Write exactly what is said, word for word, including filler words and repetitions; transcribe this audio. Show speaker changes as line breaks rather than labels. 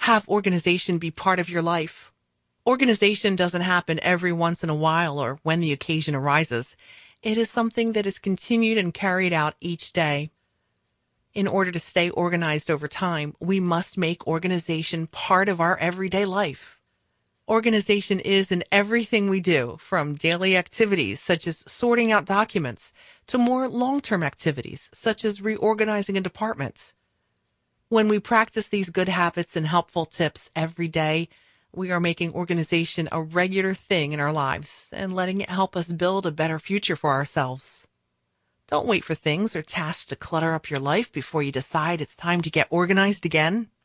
Have organization be part of your life. Organization doesn't happen every once in a while or when the occasion arises. It is something that is continued and carried out each day. In order to stay organized over time, we must make organization part of our everyday life. Organization is in everything we do, from daily activities such as sorting out documents to more long-term activities such as reorganizing a department. When we practice these good habits and helpful tips every day, we are making organization a regular thing in our lives and letting it help us build a better future for ourselves. Don't wait for things or tasks to clutter up your life before you decide it's time to get organized again.